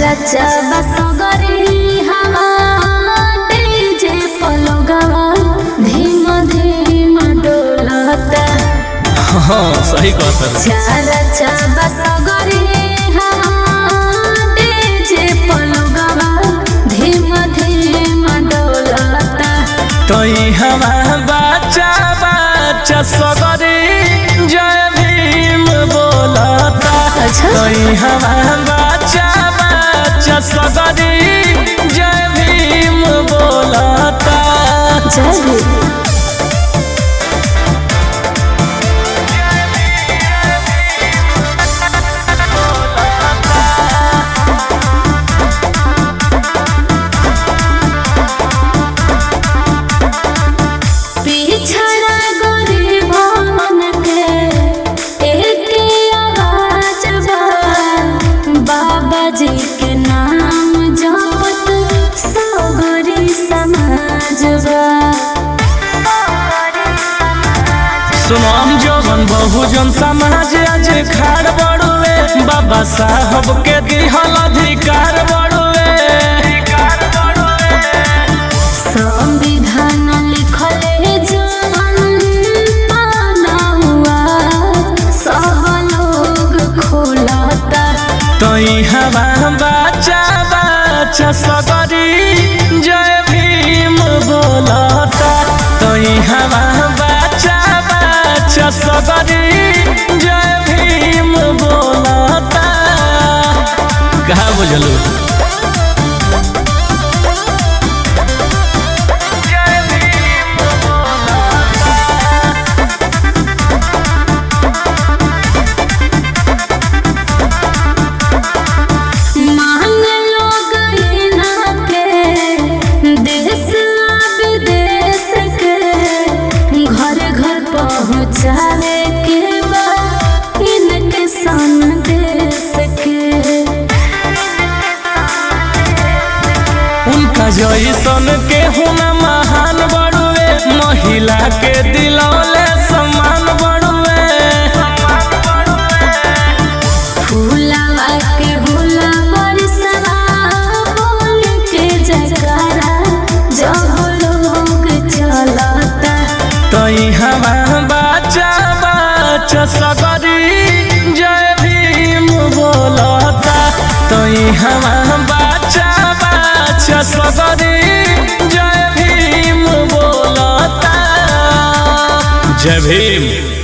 रचा बसगरी हवा डीजे पलगवा धीम धीम डोलता। हाँ सही कहता। रचा बसगरी हवा डीजे पलगवा धीम धीम डोलता। तई हवा बच्चा बच्चा सगरी जय भीम बोलता। तई हवा बच्चा बच्चा सगरी जय भीम बोलता। जय भीम। जी के नाम जपत सगरी समाजवा। सुनाम जवन बहुजन समाज आज खाड़ बड़ुए बाबा साहब के दिहल अधिकार बड़ुए। संविधान लिखले जवन पाना हुआ सब लोग खोलता। तई हवा बच्चा बच्चा सगरी जय भीम बोलता। तई हवा बच्चा बच्चा सगरी जय भीम बोलता। कहा बुझलू? पहुँचावे के बाद इनके संदेश के। उनका जैसन के हुना महान बड़ुए महिला के दिलौले सम्मान बड़ुए। फूलवा के होला बरसवा बोल के जयकारा जब लोग चलता। तई हवा बच्चा बच्चा सगरी जय भीम बोलता। तई हवा बच्चा बच्चा सगरी जय भीम बोलता। जय भीम।